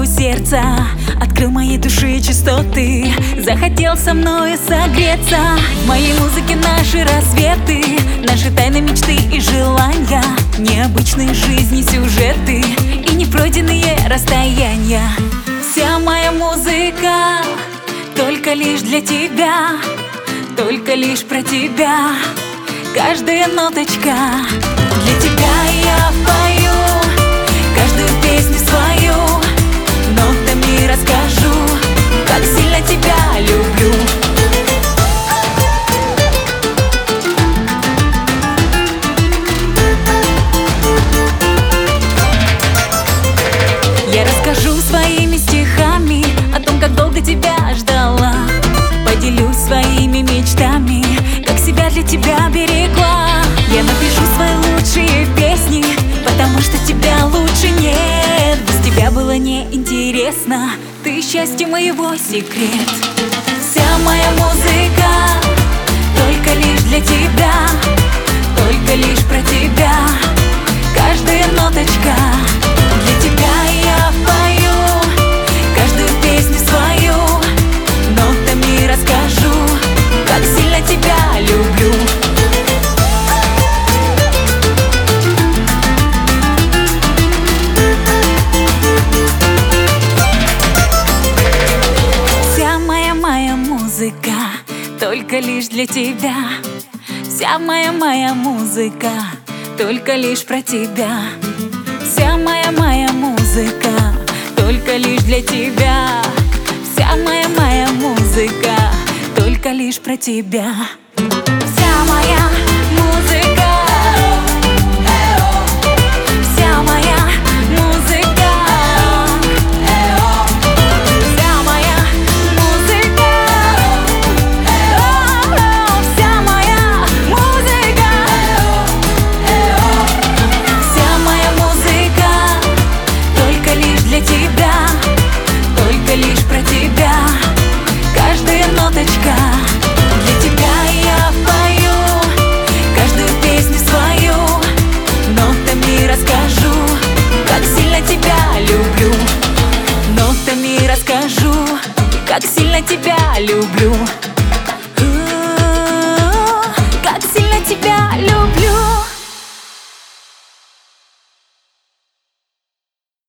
моего сердца, открыл моей души частоты, захотел со мною согреться. В моей музыке наши рассветы, наши тайны, мечты и желания, необычные жизни, сюжеты и непройденные расстояния. Вся моя музыка только лишь для тебя, только лишь про тебя. Каждая ноточка для тебя я пою, каждую песню свою нотами расскажу, как сильно тебя люблю. Я расскажу своими стихами о том, как долго тебя ждала, поделюсь своими мечтами, как себя для тебя берегла. Я напишу свои лучшие песни, потому что тебя лучше нет. Без тебя было неинтересно, ты счастье моего секрет. Вся моя музыка только лишь для тебя, только лишь про тебя. Каждая ноточка для тебя я пою, каждую песню свою нотами расскажу, как сильно тебя люблю. Вся моя музыка только лишь для тебя. Вся моя музыка только лишь про тебя. Вся моя музыка только лишь для тебя. Вся моя музыка только лишь про тебя.